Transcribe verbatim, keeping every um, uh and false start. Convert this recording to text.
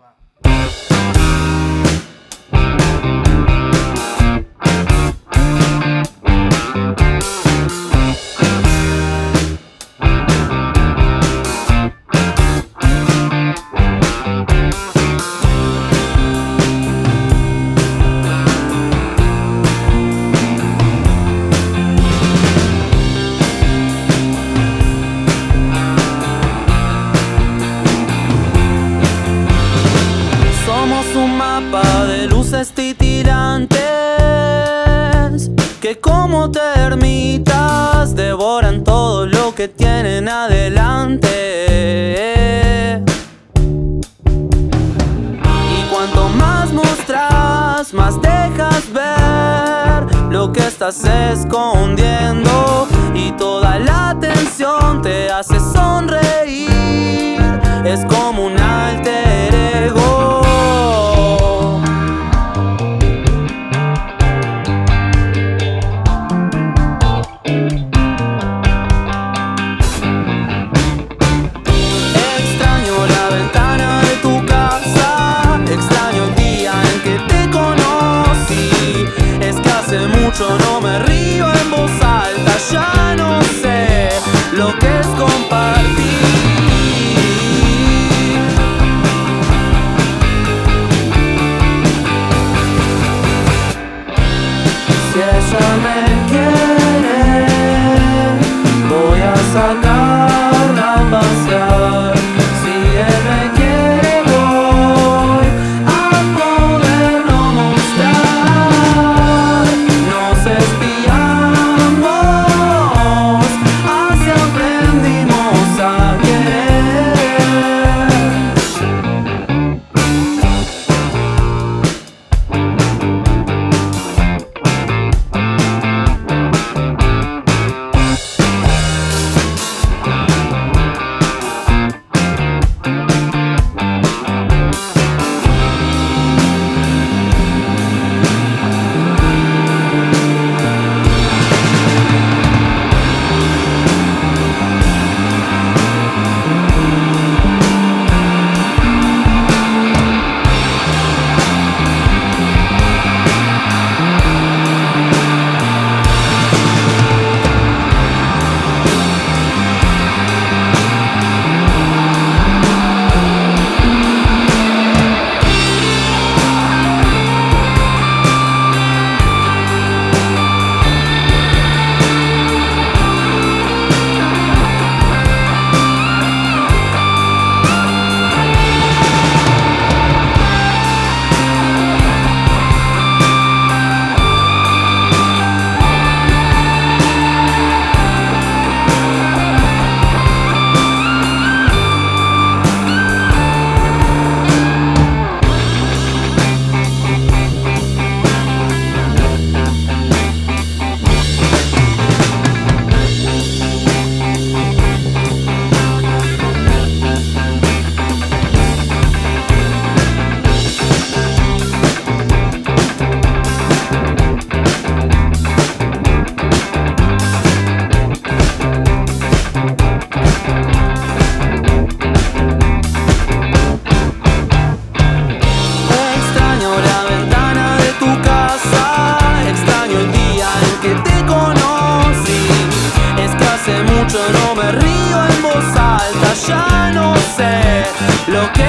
Un mapa de luces titilantes que como termitas devoran todo lo que tienen adelante. Y cuanto más mostras, más dejas ver lo que estás escondiendo, y toda la atención te hace sonreír. Es como un alter ego. No me río en voz alta, ya no sé lo que es compartir. Si ella me quiere, voy a sacarla a pasear. Si él me quiere, voy a poderlo mostrar. Nos espiamos, así aprendimos a no me río en voz alta, ya no sé lo que